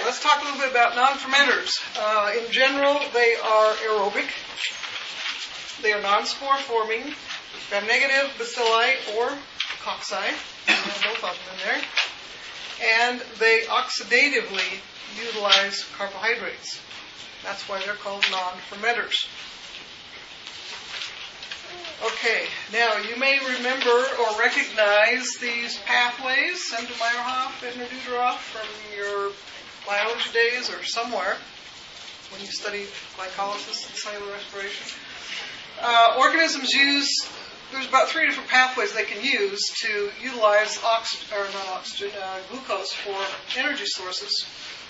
let's talk a little bit about non-fermenters. In general, they are aerobic. They are non-spore forming, gram-negative bacilli or cocci. We have both of them in there. And they oxidatively utilize carbohydrates. That's why they're called non-fermenters. Okay, now you may remember or recognize these pathways, Semde-Meyerhof, Bittner-Duderoff, from your biology days or somewhere when you studied glycolysis and cellular respiration. Organisms use, there's about 3 different pathways they can use to utilize glucose for energy sources.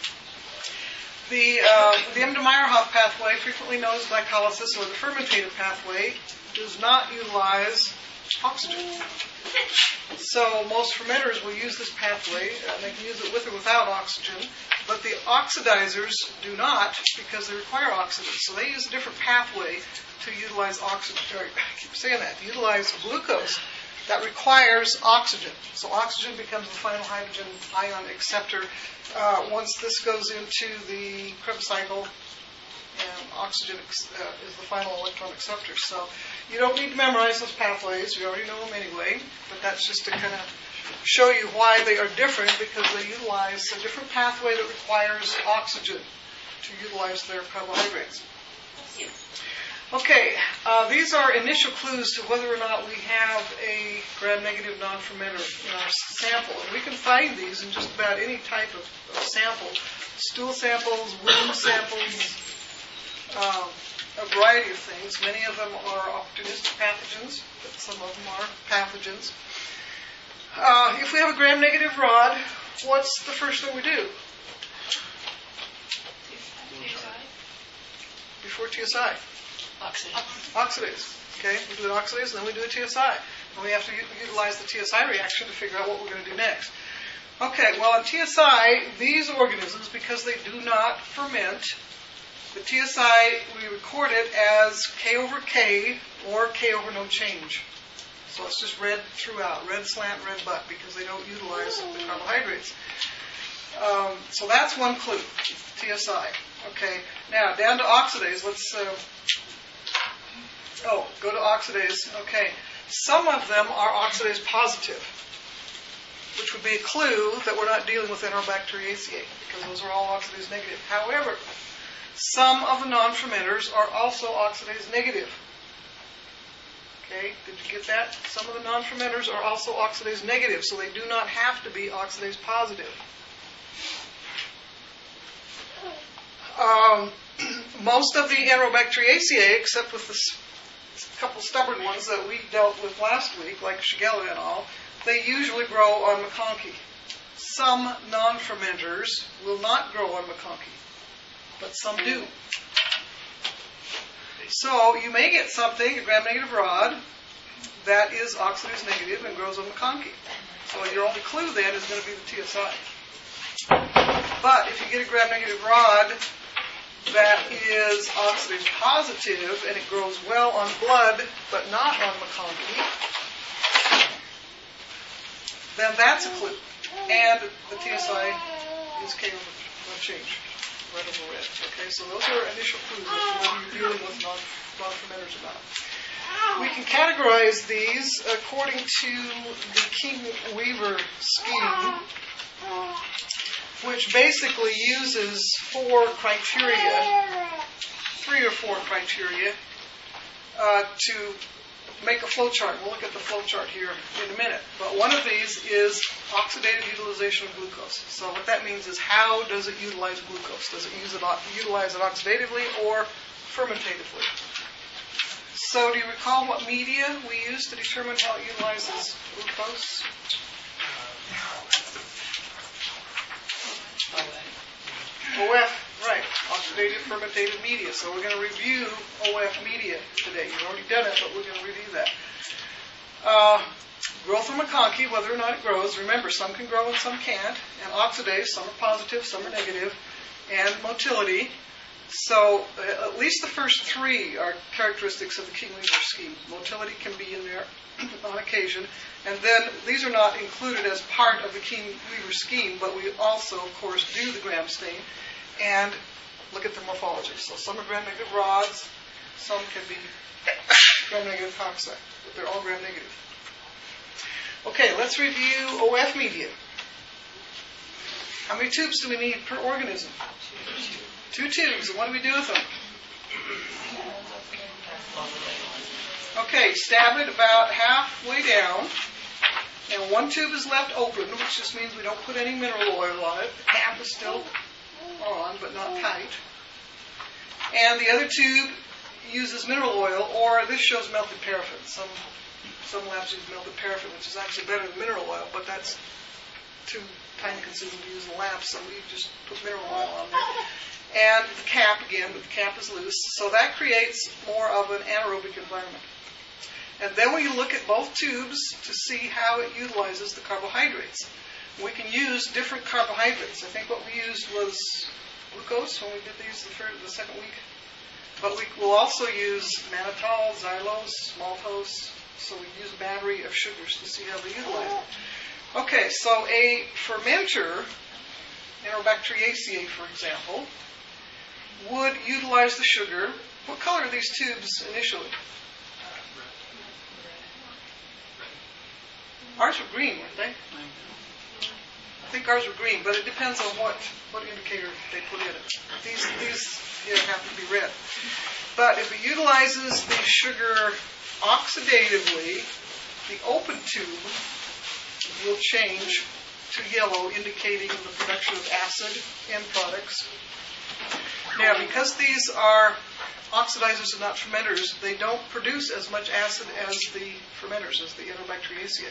The Embden-Meyerhof pathway, frequently known as glycolysis or the fermentative pathway, does not utilize oxygen. So most fermenters will use this pathway, and they can use it with or without oxygen, but the oxidizers do not because they require oxygen. So they use a different pathway to utilize oxygen. I keep saying that, utilize glucose that requires oxygen. So oxygen becomes the final hydrogen ion acceptor once this goes into the Krebs cycle, and oxygen is the final electron acceptor. So you don't need to memorize those pathways. You already know them anyway, but that's just to kind of show you why they are different, because they utilize a different pathway that requires oxygen to utilize their carbohydrates. Okay, these are initial clues to whether or not we have a gram-negative non-fermenter in our sample. And we can find these in just about any type of sample. Stool samples, wound samples, a variety of things. Many of them are opportunistic pathogens, but some of them are pathogens. If we have a gram-negative rod, what's the first thing we do? Before TSI? Oxidase. Okay, we do an oxidase and then we do a TSI. And we have to utilize the TSI reaction to figure out what we're going to do next. Okay, well in TSI, these organisms, because they do not ferment, the TSI, we record it as K over K or K over no change. So it's just red throughout, red slant, red butt, because they don't utilize the carbohydrates. So that's one clue, TSI. Okay, now down to oxidase. Let's go to oxidase. Okay, some of them are oxidase positive, which would be a clue that we're not dealing with Enterobacteriaceae, because those are all oxidase negative. However, some of the non-fermenters are also oxidase negative. Okay, did you get that? Some of the non-fermenters are also oxidase negative, so they do not have to be oxidase positive. Most of the Enterobacteriaceae, except with the couple stubborn ones that we dealt with last week, like Shigella and all, they usually grow on MacConkey. Some non-fermenters will not grow on MacConkey, but some do. So you may get something, a gram-negative rod, that is oxidase negative and grows on MacConkey. So your only clue then is going to be the TSI. But if you get a gram-negative rod that is oxidase positive and it grows well on blood but not on MacConkey, then that's a clue. And the TSI is K over no change, red over red. Okay, so those are initial clues as to whether you're dealing with non-fermenters or not. We can categorize these according to the King-Weaver scheme, which basically uses 3 or 4 criteria, to make a flow chart. We'll look at the flow chart here in a minute. But one of these is oxidative utilization of glucose. So what that means is, how does it utilize glucose? Does it utilize it oxidatively or fermentatively? So do you recall what media we use to determine how it utilizes glucose? OF, right. Oxidative fermentative media. So we're going to review OF media today. You've already done it, but we're going to review that. Growth on MacConkey, whether or not it grows. Remember, some can grow and some can't. And oxidase, some are positive, some are negative. And motility. So at least the first three are characteristics of the King-Weaver scheme. Motility can be in there on occasion. And then these are not included as part of the King-Weaver scheme, but we also, of course, do the gram stain and look at the morphology. So some are gram-negative rods, some can be gram-negative toxide, but they're all gram-negative. Okay, let's review OF media. How many tubes do we need per organism? 2 tubes. And what do we do with them? Okay, stab it about halfway down. And 1 tube is left open, which just means we don't put any mineral oil on it. The cap is still on, but not tight. And the other tube uses mineral oil, or this shows melted paraffin. Some labs use melted paraffin, which is actually better than mineral oil, but that's too time-consuming to use in the lab, so we just put mineral oil on there. And the cap, again, but the cap is loose, so that creates more of an anaerobic environment. And then we look at both tubes to see how it utilizes the carbohydrates. We can use different carbohydrates. I think what we used was glucose when we did these the second week. But we will also use mannitol, xylose, maltose. So we use a battery of sugars to see how they utilize it. Okay, so a fermenter, Enterobacteriaceae, for example, would utilize the sugar. What color are these tubes initially? Ours were green, weren't they? I think ours were green, but it depends on what indicator they put in it. These here happen to be red. But if it utilizes the sugar oxidatively, the open tube will change to yellow, indicating the production of acid end products. Now, because these are oxidizers and not fermenters, they don't produce as much acid as the fermenters, as the Enterobacteriaceae.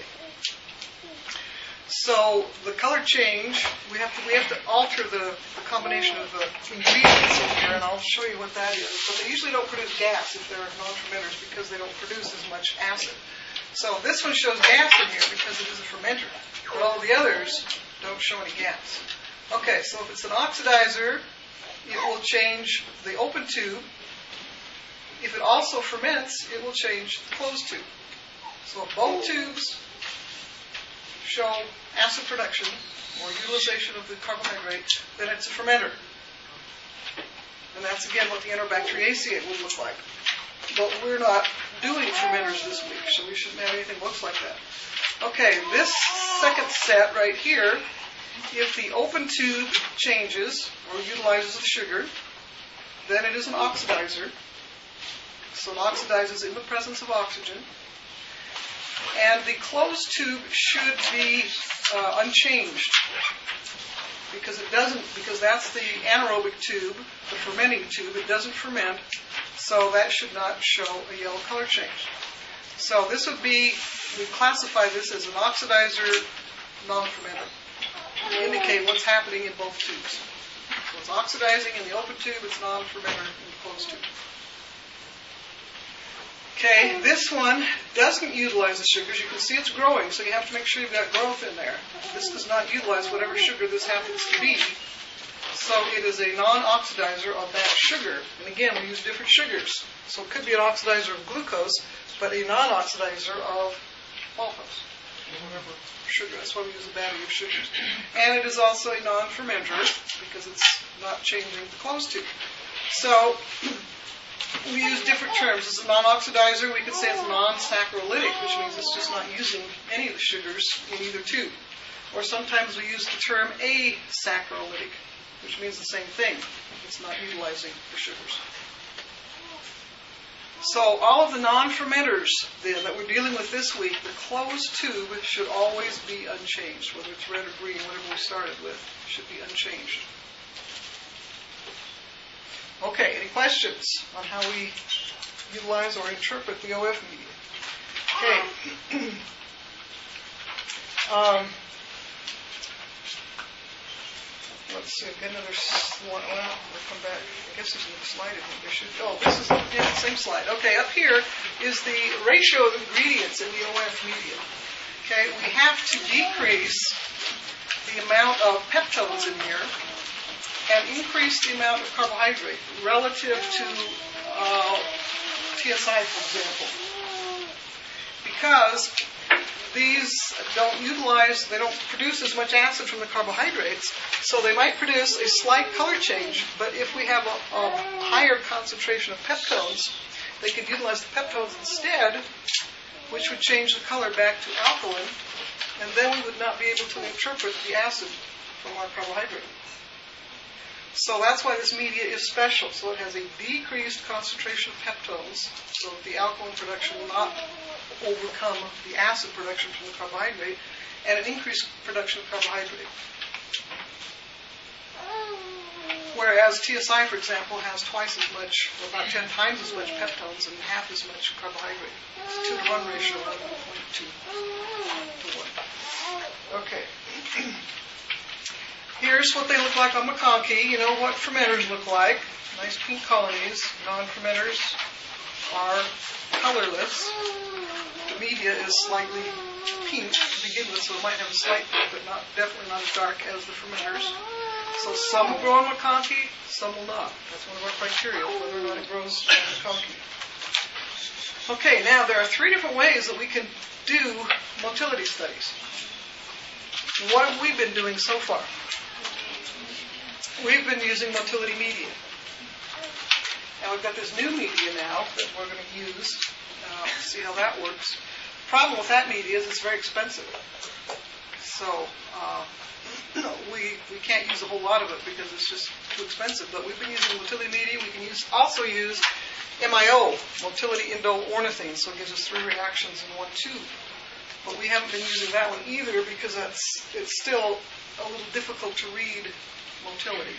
So the color change, we have to alter the combination of ingredients in here, and I'll show you what that is. But they usually don't produce gas if they're non-fermenters because they don't produce as much acid. So this one shows gas in here because it is a fermenter, but all the others don't show any gas. Okay, so if it's an oxidizer, it will change the open tube. If it also ferments, it will change the closed tube. So if both tubes show acid production or utilization of the carbohydrate, then it's a fermenter. And that's again what the Enterobacteriaceae would look like. But we're not doing fermenters this week, so we shouldn't have anything that looks like that. Okay, this second set right here, if the open tube changes or utilizes the sugar, then it is an oxidizer. So it oxidizes in the presence of oxygen. And the closed tube should be unchanged because it doesn't, because that's the anaerobic tube, the fermenting tube. It doesn't ferment, so that should not show a yellow color change. So this would be, we classify this as an oxidizer, non-fermenter. We indicate what's happening in both tubes. So it's oxidizing in the open tube, it's non-fermenter in the closed tube. Okay, this one doesn't utilize the sugars. You can see it's growing, so you have to make sure you've got growth in there. This does not utilize whatever sugar this happens to be. So it is a non-oxidizer of that sugar. And again, we use different sugars. So it could be an oxidizer of glucose, but a non-oxidizer of maltose. Whatever sugar. That's why we use a battery of sugars. And it is also a non-fermenter because it's not changing the closed tube. So we use different terms. As a non-oxidizer, we could say it's non-saccharolytic, which means it's just not using any of the sugars in either tube. Or sometimes we use the term asaccharolytic, which means the same thing. It's not utilizing the sugars. So all of the non-fermenters then that we're dealing with this week, the closed tube should always be unchanged. Whether it's red or green, whatever we started with, should be unchanged. Okay, any questions on how we utilize or interpret the OF media? Okay. Let's see, I've got another one. Well, we'll come back. I guess there's another slide in here. There should, this is the same slide. Okay, up here is the ratio of ingredients in the OF media. Okay, we have to decrease the amount of peptones in here and increase the amount of carbohydrate relative to TSI, for example. Because these they don't produce as much acid from the carbohydrates, so they might produce a slight color change, but if we have a higher concentration of peptones, they could utilize the peptones instead, which would change the color back to alkaline, and then we would not be able to interpret the acid from our carbohydrate. So that's why this media is special. So it has a decreased concentration of peptones, so that the alkaline production will not overcome the acid production from the carbohydrate, and an increased production of carbohydrate. Whereas TSI, for example, has twice as much, or about 10 times as much peptones and half as much carbohydrate. It's a 2-to-1 ratio, 1.2 to 1. Okay. Here's what they look like on McConkey. You know what fermenters look like. Nice pink colonies. Non-fermenters are colorless. The media is slightly pink to begin with, so it might have a slight pink, but definitely not as dark as the fermenters. So some will grow on McConkey, some will not. That's one of our criteria, whether or not it grows on McConkey. Okay, now there are 3 different ways that we can do motility studies. What have we been doing so far? We've been using motility media. And we've got this new media now that we're going to use. See how that works. The problem with that media is it's very expensive. So we can't use a whole lot of it because it's just too expensive. But we've been using motility media. We can also use MIO, motility indoornithine, so it gives us 3 reactions in one tube. But we haven't been using that one either because it's still a little difficult to read motility.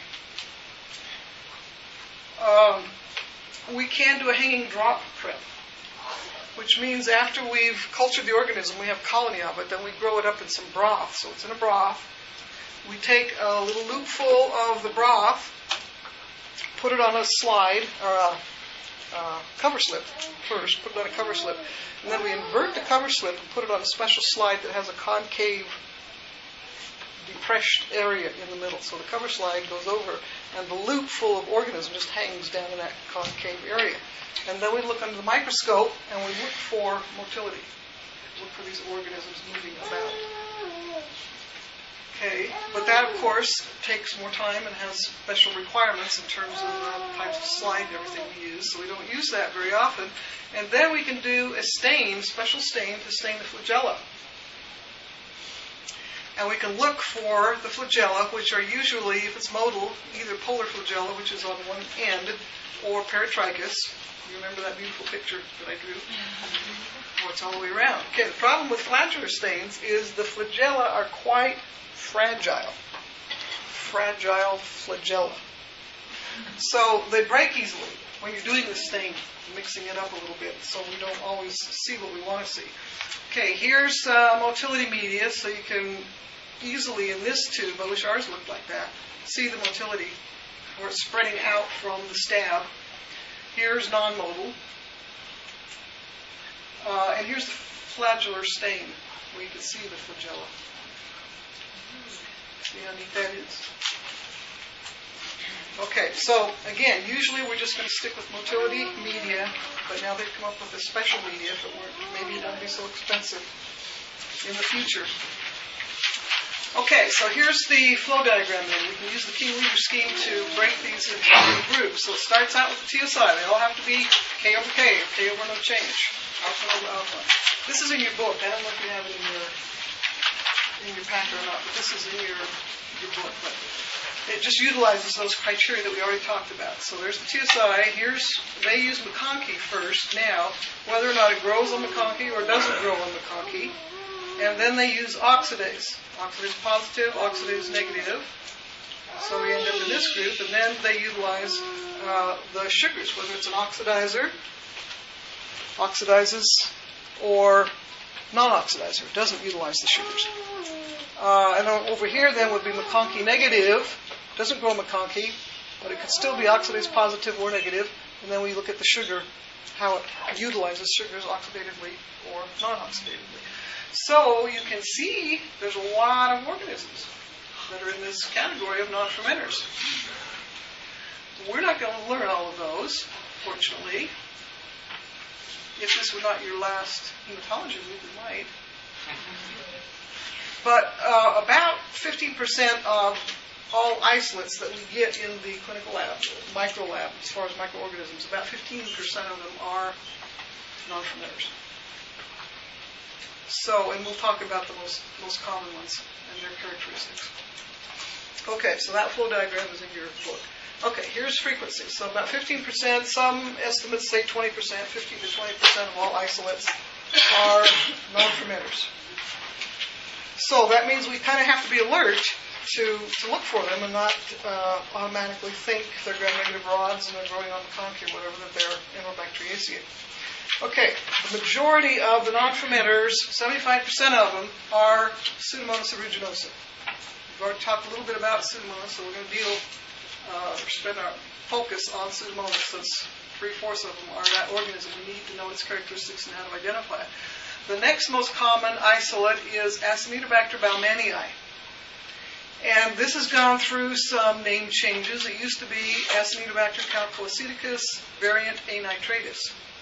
We can do a hanging drop prep, which means after we've cultured the organism, we have colony of it, then we grow it up in some broth. So it's in a broth. We take a little loopful of the broth, put it on a slide, or a cover slip first, put it on a cover slip, and then we invert the cover slip and put it on a special slide that has a concave depressed area in the middle. So the cover slide goes over, and the loop full of organism just hangs down in that concave area. And then we look under the microscope, and we look for motility. Look for these organisms moving about. Okay, but that, of course, takes more time and has special requirements in terms of the types of slide and everything we use, so we don't use that very often. And then we can do a stain, special stain, to stain the flagella. And we can look for the flagella, which are usually, if it's motile, either polar flagella, which is on one end, or peritrichous. You remember that beautiful picture that I drew? Or it's all the way around. Okay, the problem with flagellar stains is the flagella are quite fragile. Fragile flagella. So they break easily when you're doing the stain, mixing it up a little bit, so we don't always see what we want to see. Okay, here's motility media, so you can easily in this tube, I wish ours looked like that, see the motility where it's spreading out from the stab. Here's non-motile. And here's the flagellar stain, where you can see the flagella. See how neat that is? Okay, so again, usually we're just going to stick with motility media, but now they've come up with a special media if it weren't, maybe it wouldn't be so expensive in the future. Okay, so here's the flow diagram then. We can use the King-Leader scheme to break these into groups. So it starts out with the TSI. They all have to be K over K, or K over no change. Alpha over alpha. This is in your book. I don't know if you have it in your packet or not, but this is in your book. But it just utilizes those criteria that we already talked about. So there's the TSI. They use McConkey first now, whether or not it grows on McConkey or doesn't grow on McConkey. And then they use oxidase. Oxidase positive, oxidase negative. So we end up in this group, and then they utilize the sugars, whether it's an oxidizes, or non-oxidizer. It doesn't utilize the sugars. And over here then would be McConkey negative. Doesn't grow McConkey, but it could still be oxidase positive or negative. And then we look at the sugar, how it utilizes sugars oxidatively or non-oxidatively. So you can see there's a lot of organisms that are in this category of non-fermenters. We're not going to learn all of those, fortunately. If this were not your last hematology week, we might. But about 50% of all isolates that we get in the clinical lab, micro lab, as far as microorganisms, about 15% of them are non-fermenters. So, and we'll talk about the most common ones and their characteristics. Okay, so that flow diagram is in your book. Okay, here's frequency. So about 15%, some estimates say 20%, 15 to 20% of all isolates are non-fermenters. So that means we kind of have to be alert to look for them and not automatically think they're gram-negative rods and they're growing on the conch or whatever, that they're Enterobacteriaceae. Okay, the majority of the non-fermenters, 75% of them, are Pseudomonas aeruginosa. We've already talked a little bit about Pseudomonas, so we're going to spend our focus on Pseudomonas, since 3/4 of them are that organism. We need to know its characteristics and how to identify it. The next most common isolate is Acinetobacter baumannii. And this has gone through some name changes. It used to be Acinetobacter calcoaceticus, variant A nitratus.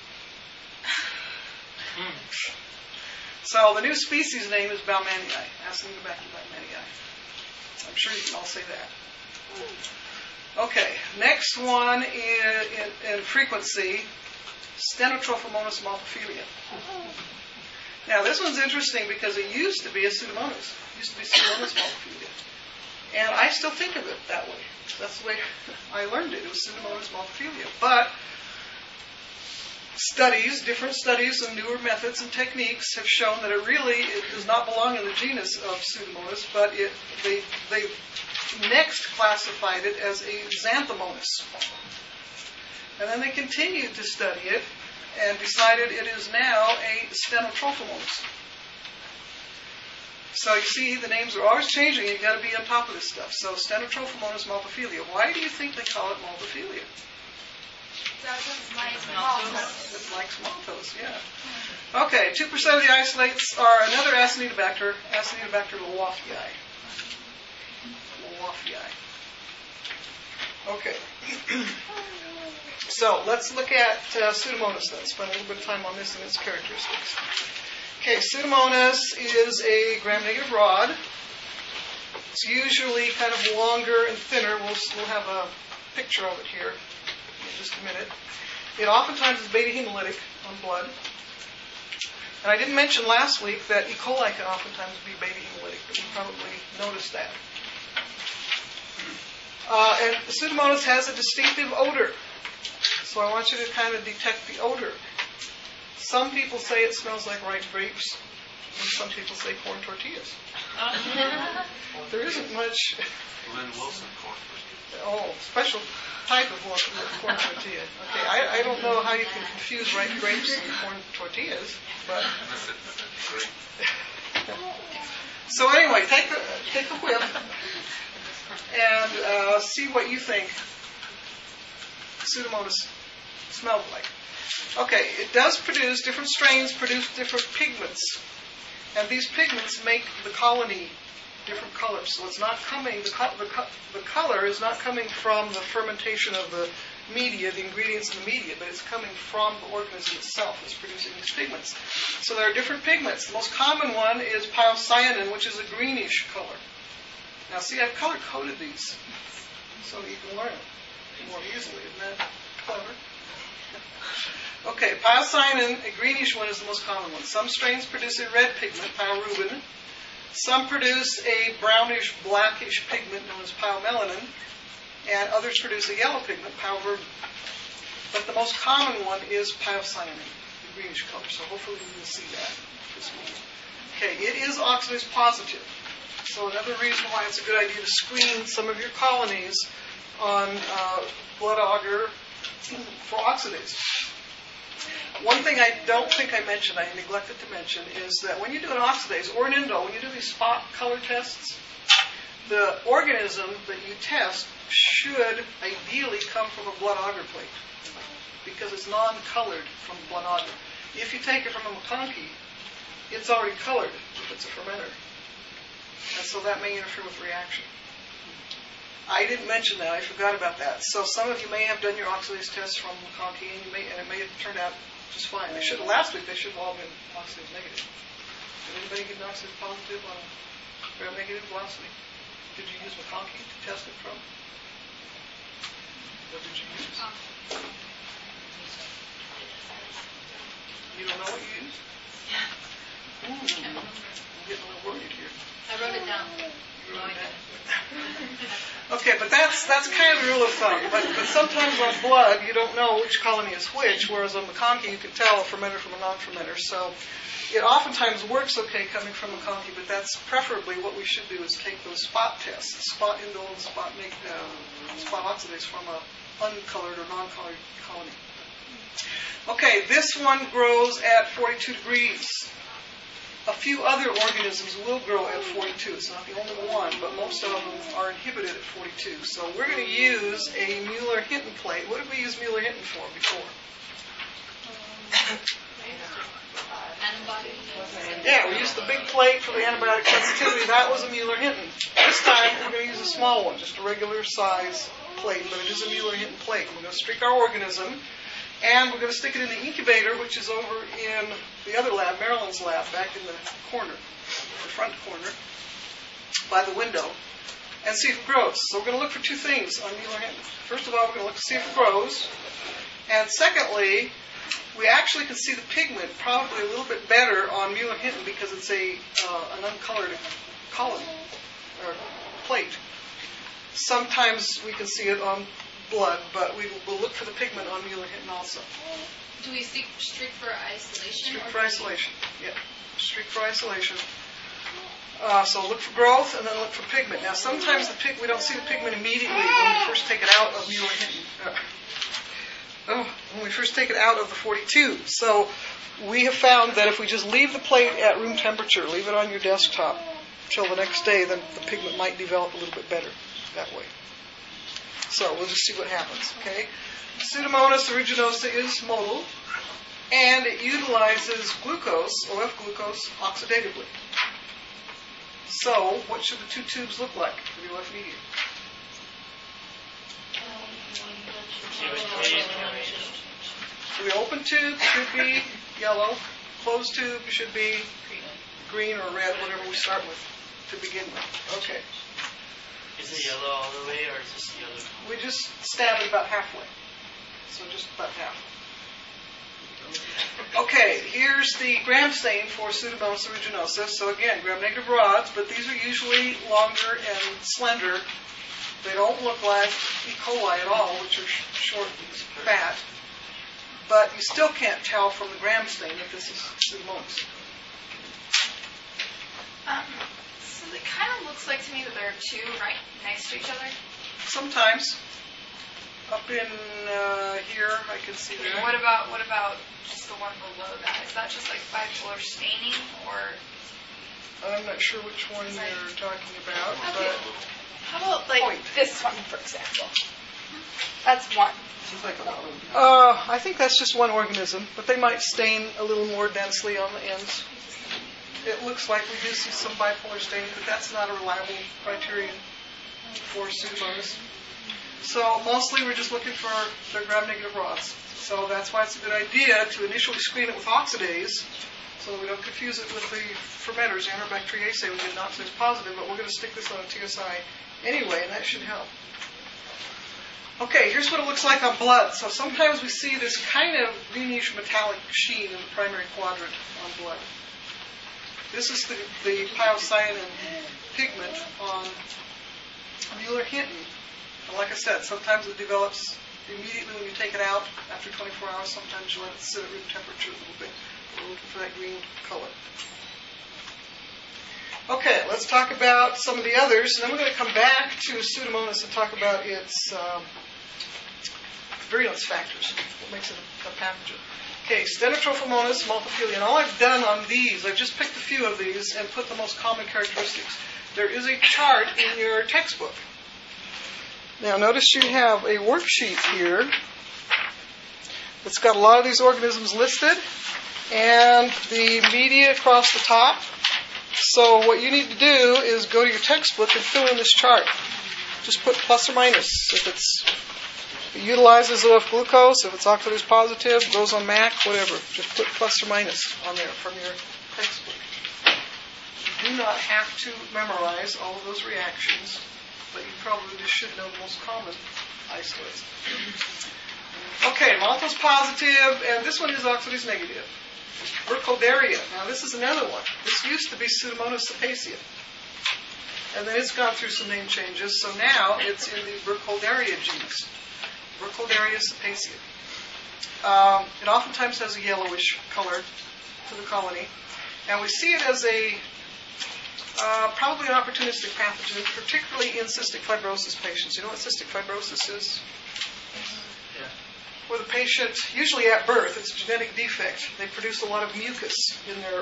So the new species name is baumannii, Acinetobacter baumannii. I'm sure you can all say that. Okay, next one in frequency, Stenotrophomonas multifolium. Now this one's interesting because it used to be a Pseudomonas. It used to be Pseudomonas multifolium. And I still think of it that way. That's the way I learned it. It was Pseudomonas multifolium. But different studies and newer methods and techniques have shown that it does not belong in the genus of Pseudomonas, but they next classified it as a Xanthomonas. And then they continued to study it and decided it is now a Stenotrophomonas. So you see, the names are always changing. You've got to be on top of this stuff. So Stenotrophomonas multifolium. Why do you think they call it multifolium? It likes maltose, yeah. Okay, 2% of the isolates are another Acinetobacter, Acinetobacter lawafii. Okay. So let's look at Pseudomonas then. Spend a little bit of time on this and its characteristics. Okay, Pseudomonas is a gram-negative rod. It's usually kind of longer and thinner. We'll have a picture of it here in just a minute. It oftentimes is beta hemolytic on blood. And I didn't mention last week that E. coli can oftentimes be beta hemolytic, but you probably noticed that. And Pseudomonas has a distinctive odor. So I want you to kind of detect the odor. Some people say it smells like ripe grapes, and some people say corn tortillas. There isn't much. Lynn Wilson corn tortillas. Oh, special type of corn tortilla. Okay, I don't know how you can confuse ripe grapes and corn tortillas, but. So anyway, take a whiff and see what you think Pseudomonas smells like. Okay, it does produce, different strains produce different pigments. And these pigments make the colony different colors. So it's not coming, the color is not coming from the fermentation of the media, the ingredients in the media, but it's coming from the organism itself that's producing these pigments. So there are different pigments. The most common one is pyocyanin, which is a greenish color. Now see, I've color-coded these so that you can learn it more easily. Isn't that clever? Okay, pyocyanin, a greenish one, is the most common one. Some strains produce a red pigment, pyorubin. Some produce a brownish, blackish pigment known as pyomelanin. And others produce a yellow pigment, pyoverbin. But the most common one is pyocyanin, the greenish color. So hopefully we will see that this week. Okay, it is oxidase positive. So another reason why it's a good idea to screen some of your colonies on blood agar for oxidase. One thing I don't think I mentioned, I neglected to mention, is that when you do an oxidase or an endo, when you do these spot color tests, the organism that you test should ideally come from a blood agar plate because it's non-colored from blood agar. If you take it from a McConkey, it's already colored if it's a fermenter. And so that may interfere with reaction. I didn't mention that. I forgot about that. So some of you may have done your oxidase test from McConkey, and it may have turned out just fine. Last week they should have all been oxidase negative. Did anybody get an oxidase positive on gram-negative velocity? Did you use McConkey to test it from? What did you use? You don't know what you used? Ooh, I'm getting a little worried here. I wrote it down. You wrote it down. Okay, but that's kind of the rule of thumb. But sometimes on blood, you don't know which colony is which, whereas on McConkey, you can tell a fermenter from a non-fermenter. So it oftentimes works okay coming from McConkey, but that's preferably what we should do is take those spot tests, spot indole and spot oxidase from a uncolored or non-colored colony. Okay, this one grows at 42 degrees. A few other organisms will grow at 42. It's not the only one, but most of them are inhibited at 42. So we're going to use a Mueller-Hinton plate. What did we use Mueller-Hinton for before? Yeah, we used the big plate for the antibiotic sensitivity. That was a Mueller-Hinton. This time we're going to use a small one, just a regular size plate, but it is a Mueller-Hinton plate. We're going to streak our organism, and we're going to stick it in the incubator, which is over in the other lab, Marilyn's lab, back in the corner, the front corner, by the window, and see if it grows. So we're going to look for two things on Mueller-Hinton. First of all, we're going to look to see if it grows. And secondly, we actually can see the pigment probably a little bit better on Mueller-Hinton because it's an uncolored colony or plate. Sometimes we can see it on blood, but we will look for the pigment on Mueller-Hinton also. Do we streak for isolation? Streak for isolation, yeah. Streak for isolation. So look for growth and then look for pigment. Now sometimes we don't see the pigment immediately when we first take it out of Mueller-Hinton. When we first take it out of the 42. So we have found that if we just leave the plate at room temperature, leave it on your desktop till the next day, then the pigment might develop a little bit better that way. So we'll just see what happens, okay? Pseudomonas aeruginosa is motile, and it utilizes glucose, OF glucose, oxidatively. So what should the two tubes look like for the OF medium? So the open tube should be yellow, closed tube should be green or red, whatever we start with to begin with. Okay. Is it yellow all the way, or is this yellow? We just stab it about halfway. So just about half. Okay, here's the gram stain for Pseudomonas aeruginosa. So again, gram-negative rods, but these are usually longer and slender. They don't look like E. coli at all, which are short and fat. But you still can't tell from the gram stain that this is Pseudomonas. So it kind of looks like to me that there are two right next to each other. Sometimes. Up in here, I can see there. What about just the one below that? Is that just like bipolar staining, or? I'm not sure which one you're talking about, Okay. but How about like Point. this one, for example? That's one. I think that's just one organism, but they might stain a little more densely on the ends. It looks like we do see some bipolar staining, but that's not a reliable criterion for Pseudomonas. So mostly we're just looking for their gram-negative rods. So that's why it's a good idea to initially screen it with oxidase, so that we don't confuse it with the fermenters, Enterobacteriaceae. We get an oxidase positive, but we're going to stick this on a TSI anyway, and that should help. Okay, here's what it looks like on blood. So sometimes we see this kind of greenish metallic sheen in the primary quadrant on blood. This is the pyocyanin pigment on Mueller-Hinton. And like I said, sometimes it develops immediately when you take it out after 24 hours. Sometimes you let it sit at room temperature a little bit. We're looking for that green color. Okay, let's talk about some of the others. And then we're going to come back to Pseudomonas and talk about its virulence factors, what makes it a pathogen. Okay, Stenotrophomonas multifolium. And all I've done on these, I've just picked a few of these and put the most common characteristics. There is a chart in your textbook. Now notice you have a worksheet here. It's got a lot of these organisms listed and the media across the top. So what you need to do is go to your textbook and fill in this chart. just put plus or minus. If it utilizes enough glucose, if it's oxidase positive, goes on MAC, whatever. Just put plus or minus on there from your textbook. You do not have to memorize all of those reactions, but you probably just should know the most common isolates. Okay, maltose positive, and this one is oxidase negative. Burkholderia. Now this is another one. This used to be Pseudomonas sapacea. And then it's gone through some name changes, so now it's in the Burkholderia genus. Burkholderia sapacea. It oftentimes has a yellowish color to the colony. And we see it as a probably an opportunistic pathogen, particularly in cystic fibrosis patients. You know what cystic fibrosis is? Where the patient, usually at birth, it's a genetic defect. They produce a lot of mucus in their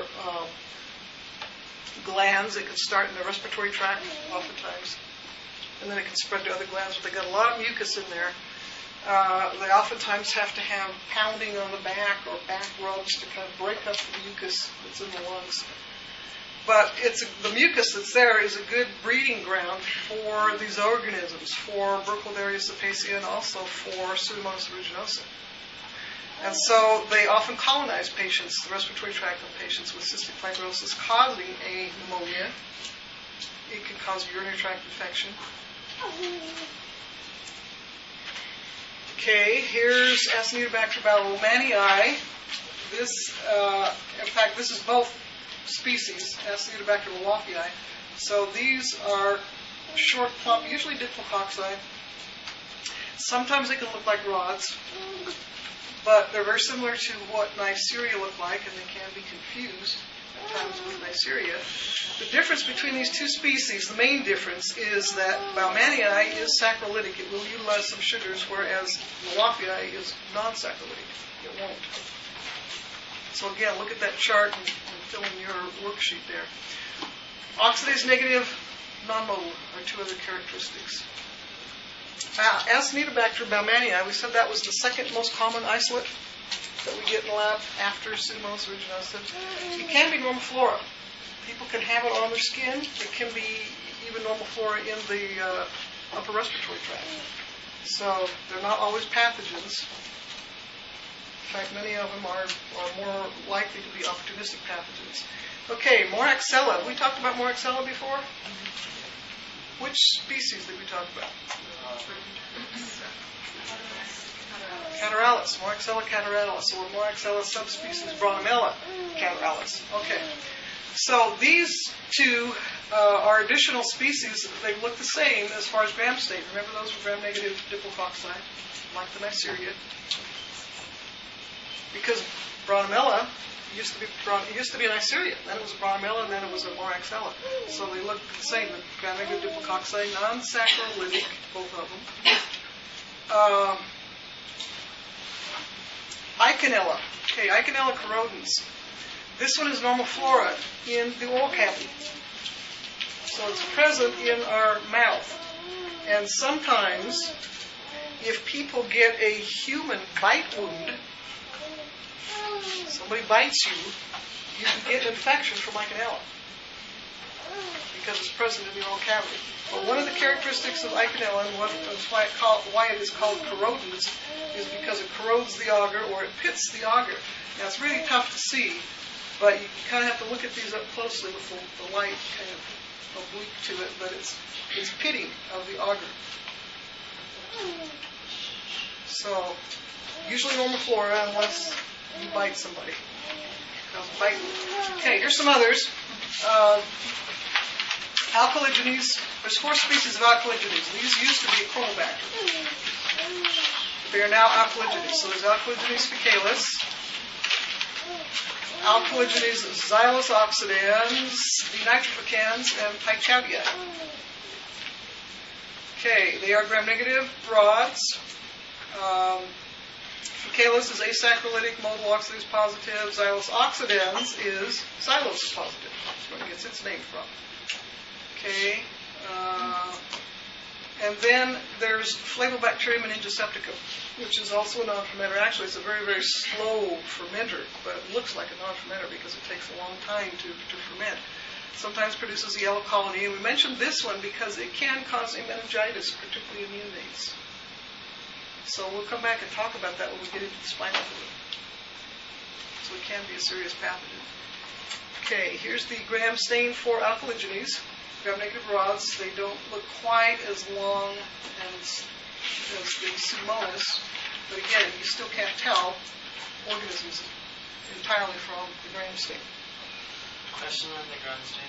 glands. It can start in the respiratory tract, oftentimes, and then it can spread to other glands. But they got a lot of mucus in there. They oftentimes have to have pounding on the back or back rubs to kind of break up the mucus that's in the lungs. But the mucus that's there is a good breeding ground for these organisms, for Burkholderia sapacea and also for Pseudomonas aeruginosa. And so they often colonize patients, the respiratory tract of patients with cystic fibrosis, causing a pneumonia. It can cause urinary tract infection. Okay, here's Acinetobacter baumannii. This, in fact, this is both species, Acinetobacter baumannii. So these are short, plump, usually diplococci. Sometimes they can look like rods, but they're very similar to what Neisseria look like, and they can be confused at times with Neisseria. The difference between these two species, the main difference, is that baumannii is saccharolytic. It will utilize some sugars, whereas baumannii is non-saccharolytic. It won't. So again, look at that chart and fill in your worksheet there. Oxidase negative, non-motile are two other characteristics. Acinetobacter baumannii, we said that was the second most common isolate that we get in the lab after Pseudomonas aeruginosa. It can be normal flora. People can have it on their skin. It can be even normal flora in the upper respiratory tract. So they're not always pathogens. In fact, many of them are more likely to be opportunistic pathogens. Okay, Moraxella. Have we talked about Moraxella before? Which species did we talk about? Cataralis, Moraxella cataralis, or Moraxella subspecies Bronimella cataralis. Okay, so these two are additional species. They look the same as far as gram state. Remember those were gram-negative diplococci, like the Neisseria. Because Bronimella used to be Neisseria, then it was a Bronimella, and then it was a Moraxella. So they look the same. The gram-negative diplococci, non-saccharolytic, both of them. Eikenella. Okay, Eikenella corrodens. This one is normal flora in the oral cavity. So it's present in our mouth. And sometimes, if people get a human bite wound, somebody bites you, you can get an infection from Eikenella because it's present in the oral cavity. But one of the characteristics of Eikenella, and why it is called corrodens, is because it corrodes the agar, or it pits the agar. Now it's really tough to see, but you kind of have to look at these up closely with the light kind of oblique to it, but it's pitting of the agar. So usually normal flora unless you bite somebody. Okay, here's some others. Alcaligenes. There's 4 species of alcaligenes. These used to be Achromobacter. They are now alcaligenes. So there's Alcaligenes faecalis, Alcaligenes xylus oxidans, denitrificans, and Pichabia. Okay, they are gram-negative rods. Faecalis is asaccharolytic, mobile oxidase positive. Xylus oxidans is xylose positive. That's where it gets its name from. Okay. And then there's Flavobacterium meningocepticum, which is also a non-fermenter. Actually, it's a very, very slow fermenter, but it looks like a non-fermenter because it takes a long time to ferment. sometimes produces a yellow colony. And we mentioned this one because it can cause a meningitis, particularly in neonates. So we'll come back and talk about that when we get into the spinal fluid. So it can be a serious pathogen. Okay, here's the Graham stain for alkaligenes. Gram-negative rods. They don't look quite as long as the Pseudomonas, but again, you still can't tell organisms entirely from the Graham stain. Question on the Graham stain.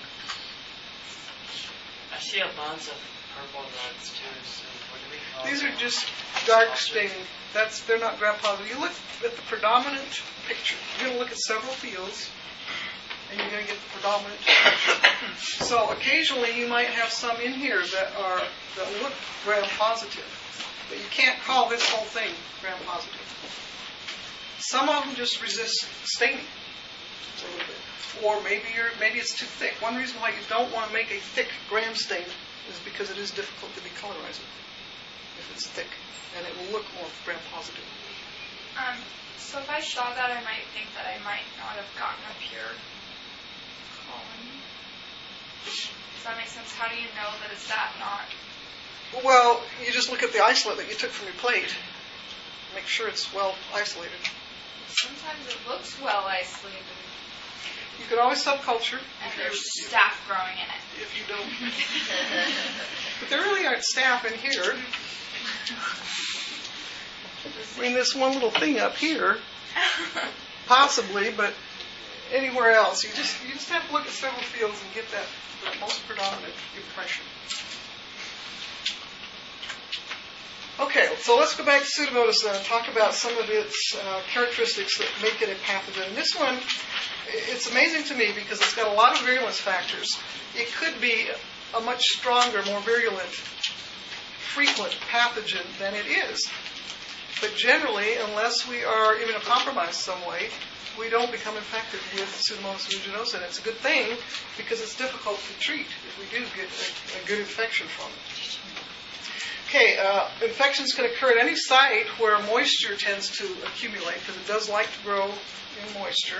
I see a bunch of purple rods too, so what do we call These them? are just dark staining. They're not gram-positive. You look at the predominant picture. You're going to look at several fields, and you're going to get the predominant picture. So occasionally you might have some in here that look gram-positive, but you can't call this whole thing gram-positive. Some of them just resist staining a little bit, or maybe it's too thick. One reason why you don't want to make a thick Graham stain is because it is difficult to decolorize it if it's thick, and it will look more gram-positive. So if I saw that, I might think that I might not have gotten a pure colony. Does that make sense? How do you know that it's that not? Well, you just look at the isolate that you took from your plate. Make sure it's well isolated. Sometimes it looks well isolated. You can always subculture And there's staph growing in it. if you don't. But there really aren't staph in here. I mean, this one little thing up here, possibly, but anywhere else, you just have to look at several fields and get that most predominant impression. Okay, so let's go back to Pseudomonas then and talk about some of its characteristics that make it a pathogen. This one, it's amazing to me because it's got a lot of virulence factors. It could be a much stronger, more virulent, frequent pathogen than it is. But generally, unless we are immunocompromised some way, we don't become infected with Pseudomonas aeruginosa. And it's a good thing because it's difficult to treat if we do get a good infection from it. Okay, infections can occur at any site where moisture tends to accumulate because it does like to grow in moisture.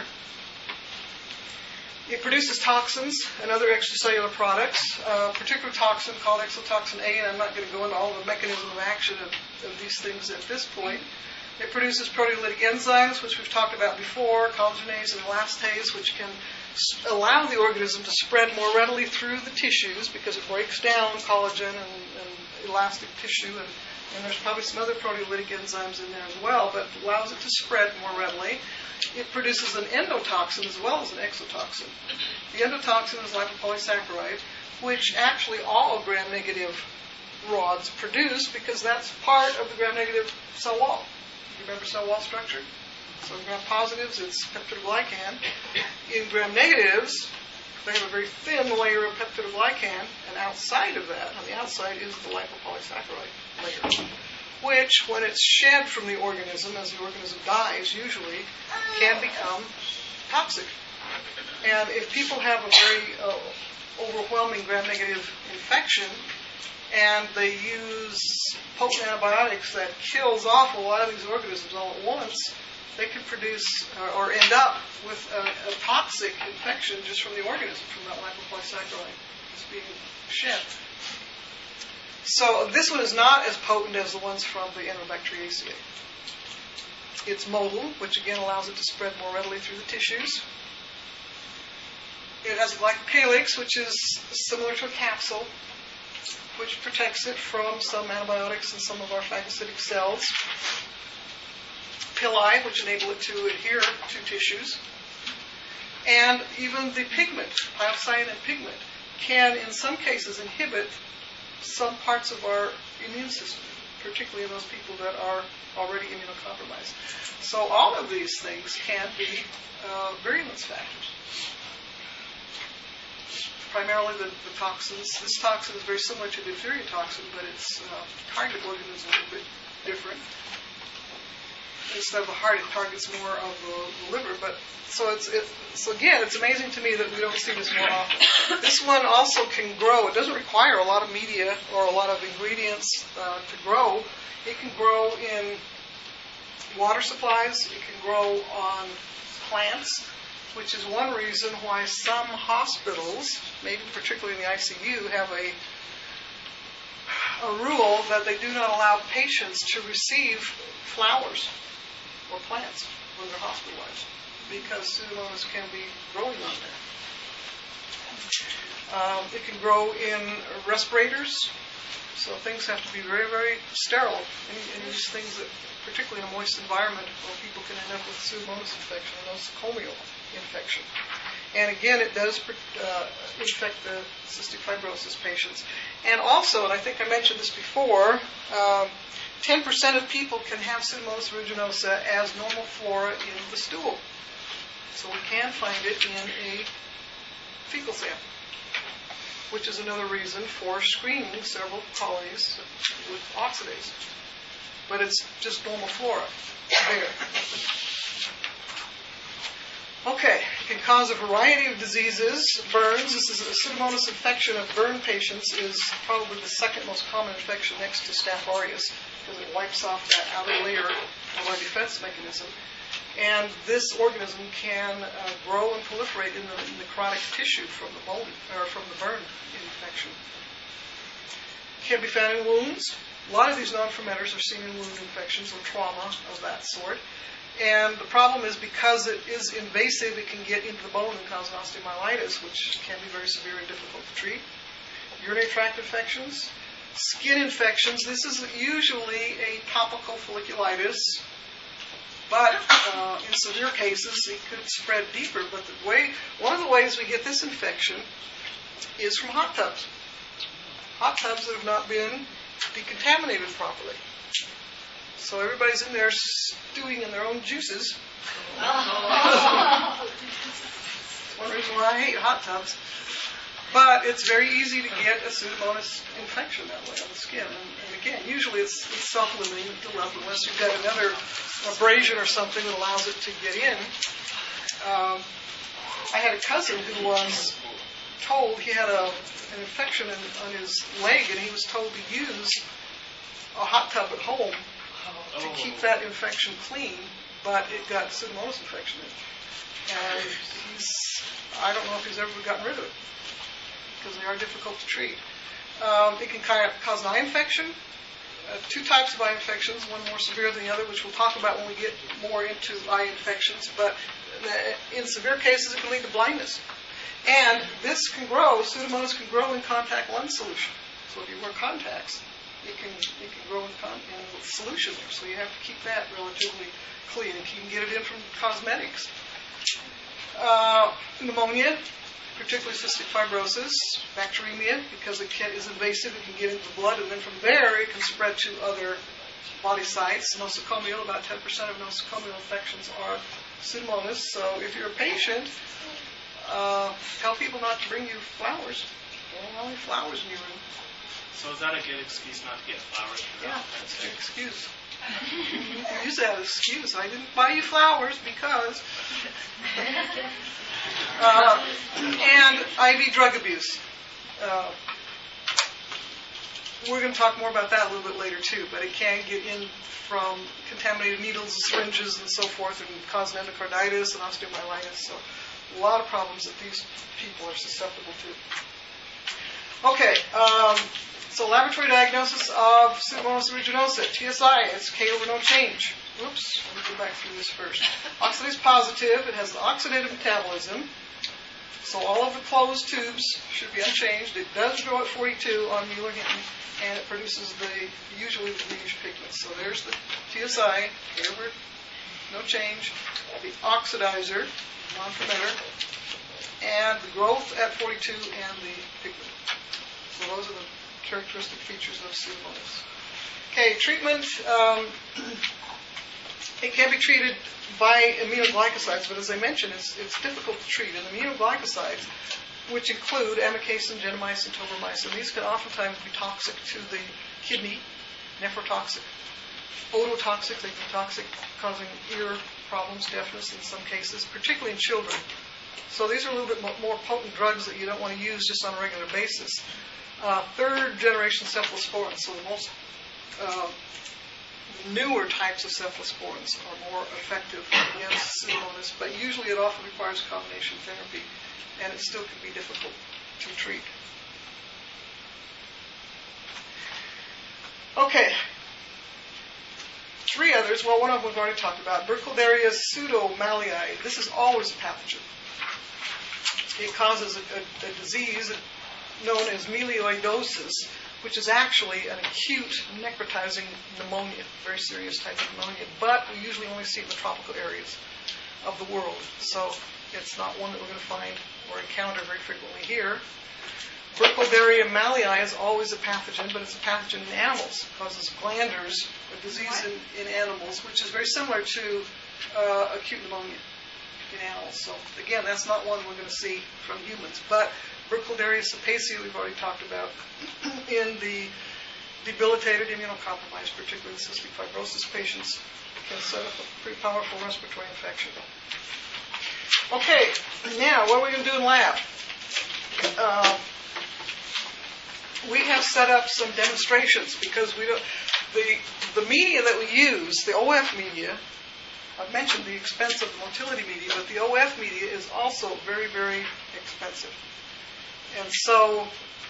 It produces toxins and other extracellular products, a particular toxin called exotoxin A, and I'm not going to go into all the mechanism of action of these things at this point. It produces proteolytic enzymes, which we've talked about before, collagenase and elastase, which can allow the organism to spread more readily through the tissues because it breaks down collagen and elastic tissue, and there's probably some other proteolytic enzymes in there as well, but allows it to spread more readily. It produces an endotoxin as well as an exotoxin. The endotoxin is lipopolysaccharide, which actually all gram-negative rods produce because that's part of the gram-negative cell wall. You remember cell wall structure? So in gram-positives, it's peptidoglycan. In gram-negatives, they have a very thin layer of peptidoglycan, and outside of that, on the outside, is the lipopolysaccharide layer, which, when it's shed from the organism, as the organism dies usually, can become toxic. And if people have a very overwhelming gram-negative infection, and they use potent antibiotics that kills off a lot of these organisms all at once, they can produce or end up with a toxic infection just from the organism, from that lipopolysaccharide that's being shed. So this one is not as potent as the ones from the Enterobacteriaceae. It's motile, which again allows it to spread more readily through the tissues. It has a glycocalyx, which is similar to a capsule, which protects it from some antibiotics and some of our phagocytic cells. Pili, which enable it to adhere to tissues. And even the pigment, iocyanin pigment, can in some cases inhibit some parts of our immune system, particularly in those people that are already immunocompromised. So all of these things can be virulence factors. Primarily the toxins. This toxin is very similar to the diphtheria toxin, but its target organ is a little bit different. Instead of the heart, it targets more of the liver. But so again, it's amazing to me that we don't see this more often. This one also can grow. It doesn't require a lot of media or a lot of ingredients to grow. It can grow in water supplies. It can grow on plants. which is one reason why some hospitals, maybe particularly in the ICU, have a rule that they do not allow patients to receive flowers or plants when they're hospitalized, because Pseudomonas can be growing on there. It can grow in respirators, so things have to be very, very sterile. Any of these things that, particularly in a moist environment, where people can end up with Pseudomonas infection or nosocomial infection. And again, it does infect the cystic fibrosis patients. And also, and I think I mentioned this before, 10% of people can have Pseudomonas aeruginosa as normal flora in the stool. So we can find it in a fecal sample, which is another reason for screening several colonies with oxidase. But it's just normal flora there. Okay, it can cause a variety of diseases. Burns, this is a Pseudomonas infection of burn patients is probably the second most common infection next to Staph aureus, because it wipes off that outer layer of our defense mechanism. And this organism can grow and proliferate in the necrotic tissue from the bone or from the burn infection. Can be found in wounds. A lot of these non-fermenters are seen in wound infections or trauma of that sort. And the problem is, because it is invasive, it can get into the bone and cause osteomyelitis, which can be very severe and difficult to treat. Urinary tract infections, skin infections. This is usually a topical folliculitis, but in severe cases, it could spread deeper. But one of the ways we get this infection is from hot tubs. Hot tubs that have not been decontaminated properly. So everybody's in there stewing in their own juices. That's one reason why I hate hot tubs. But it's very easy to get a Pseudomonas infection that way on the skin. And again, usually it's self-limiting unless you've got another abrasion or something that allows it to get in. I had a cousin who was told he had an infection on his leg, and he was told to use a hot tub at home to keep that infection clean, but it got Pseudomonas infection in. And I don't know if he's ever gotten rid of it, because they are difficult to treat. It can cause an eye infection. Two types of eye infections, one more severe than the other, which we'll talk about when we get more into eye infections. But in severe cases, it can lead to blindness. And this can grow, Pseudomonas can grow in contact lens solution. So if you wear contacts, it can grow in solution there. So you have to keep that relatively clean. And you can get it in from cosmetics. Pneumonia, particularly cystic fibrosis, bacteremia, because it is invasive, it can get into the blood, and then from there it can spread to other body sites. Nosocomial, about 10% of nosocomial infections are Pseudomonas. So if you're a patient, tell people not to bring you flowers. Don't allow any flowers in your room. So is that a good excuse not to get flowers? Yeah, that's a good excuse. You can use that as an excuse. I didn't buy you flowers because... and IV drug abuse. We're going to talk more about that a little bit later too, but it can get in from contaminated needles and syringes and so forth, and cause an endocarditis and osteomyelitis. So a lot of problems that these people are susceptible to. Okay, so laboratory diagnosis of Pseudomonas aeruginosa, TSI, it's K over no change. Oops, let me go back through this first. Oxidase positive, it has the oxidative metabolism. So all of the closed tubes should be unchanged. It does grow at 42 on Mueller-Hinton, and it produces usually the greenish pigments. So there's the TSI, K over no change, the oxidizer, non-fermenter, and the growth at 42 and the pigment. So those are the characteristic features of Pseudomonas. Okay, treatment. It can be treated by aminoglycosides, but as I mentioned, it's difficult to treat. And aminoglycosides, which include amikacin, gentamicin, tobramycin, these can oftentimes be toxic to the kidney, nephrotoxic, ototoxic, they can be toxic, causing ear problems, deafness in some cases, particularly in children. So these are a little bit more potent drugs that you don't want to use just on a regular basis. Third generation cephalosporins, so the most newer types of cephalosporins are more effective against Pseudomonas, but usually it often requires combination therapy, and it still can be difficult to treat. Okay. 3 others. Well, one of them we've already talked about. Burkholderia pseudomallii. This is always a pathogen. It causes a disease known as melioidosis, which is actually an acute necrotizing pneumonia, very serious type of pneumonia, but we usually only see it in the tropical areas of the world, so it's not one that we're going to find or encounter very frequently here. Burkholderia mallii is always a pathogen, but it's a pathogen in animals. It causes glanders, a disease in animals, which is very similar to acute pneumonia in animals. So again, that's not one we're going to see from humans. But Burkholderia cepacia we've already talked about in the debilitated, immunocompromised, particularly cystic fibrosis patients, can set up a pretty powerful respiratory infection. Okay, now what are we going to do in lab? We have set up some demonstrations because we don't. The media that we use, the OF media, I've mentioned the expense of the motility media, but the OF media is also very, very expensive. And so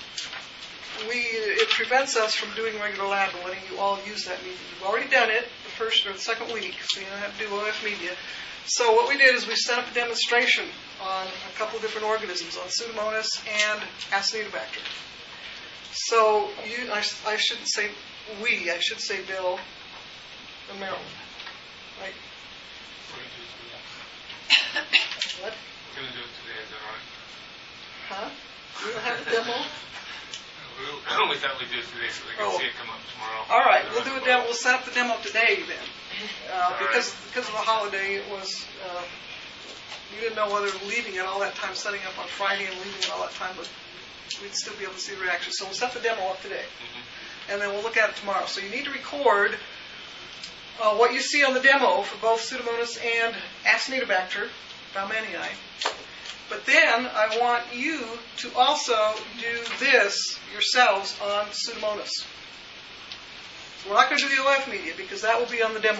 it prevents us from doing regular lab and letting you all use that media. You've already done it the first or the second week, so you don't have to do OF media. So what we did is we set up a demonstration on a couple of different organisms, on Pseudomonas and Acinetobacter. So I shouldn't say we, I should say Bill and Marilyn. Right? We're going to do it today. What? We're going to do it today, is that right? Huh? We don't have a demo? We thought we'd do it today so they can see it come up tomorrow. All right, we'll do a demo. We'll set up the demo today then. Because of the holiday, it was, we didn't know whether leaving it all that time, setting up on Friday and leaving it all that time, but we'd still be able to see the reaction. So we'll set the demo up today. And then we'll look at it tomorrow. So you need to record what you see on the demo for both Pseudomonas and Acinetobacter baumannii. But then I want you to also do this yourselves on Pseudomonas. So we're not going to do the OF media because that will be on the demo.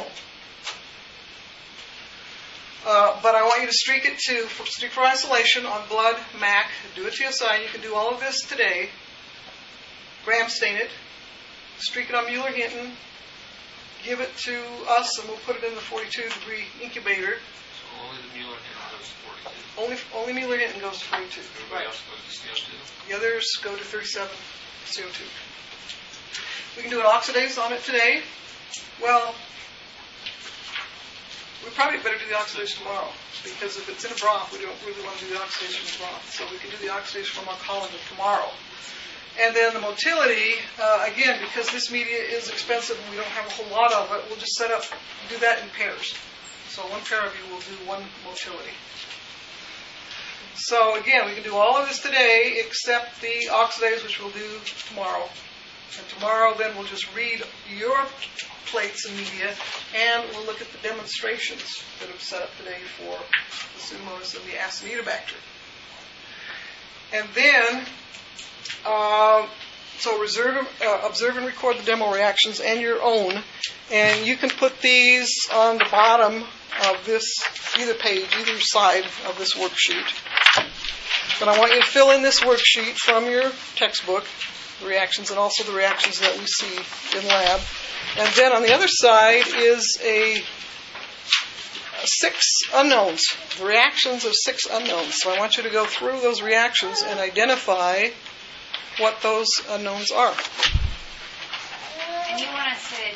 But I want you to streak for isolation on blood, MAC, do a TSI, and you can do all of this today. Gram stain it, streak it on Mueller-Hinton, give it to us, and we'll put it in the 42-degree incubator. So only the Mueller-Hinton goes to 42. Only Mueller-Hinton goes to 42. Everybody else goes to CO2? The others go to 37 CO2. We can do an oxidase on it today. Well, we probably better do the oxidation tomorrow, because if it's in a broth, we don't really want to do the oxidation in the broth. So we can do the oxidation from our collagen tomorrow. And then the motility, again, because this media is expensive and we don't have a whole lot of it, we'll just do that in pairs. So one pair of you will do one motility. So again, we can do all of this today except the oxidase, which we'll do tomorrow. And tomorrow then we'll just read your plates and media, and we'll look at the demonstrations that have set up today for the Pseudomonas and the Acinetobacter. And then, so observe and record the demo reactions and your own, and you can put these on the bottom of this, either page, either side of this worksheet. But I want you to fill in this worksheet from your textbook, the reactions, and also the reactions that we see in lab. And then on the other side is 6 unknowns, the reactions of 6 unknowns. So I want you to go through those reactions and identify what those unknowns are. And you want us to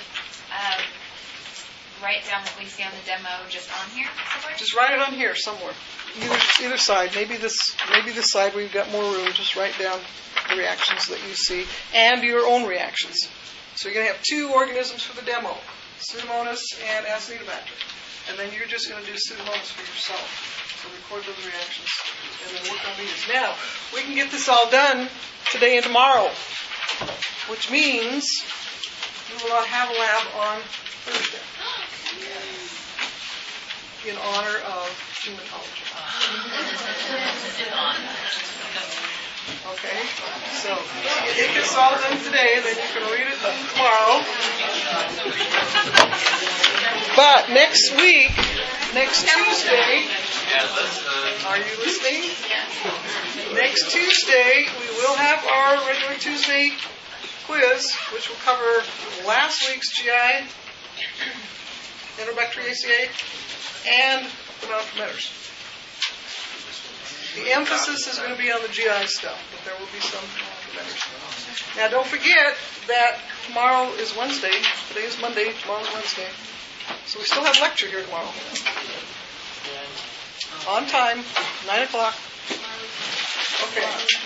write down what we see on the demo just on here somewhere? Just write it on here somewhere. Either side. Maybe this side where you've got more room. Just write down the reactions that you see and your own reactions. So you're going to have 2 organisms for the demo, Pseudomonas and Acinetobacter. And then you're just going to do Pseudomonas for yourself. So record those reactions and then work on these. Now, we can get this all done today and tomorrow, which means we will not have a lab on Thursday in honor of hematology. Okay, so get this all done today, and then you can read it tomorrow. But next week, next Tuesday, are you listening? Next Tuesday, we will have our regular Tuesday quiz, which will cover last week's GI, Introductory ACA, and the non-fermenters. The emphasis is going to be on the GI stuff, but there will be some non-fermenters. Now, don't forget that tomorrow is Wednesday. Today is Monday. Tomorrow is Wednesday. So we still have lecture here tomorrow. On time, 9 o'clock. Okay.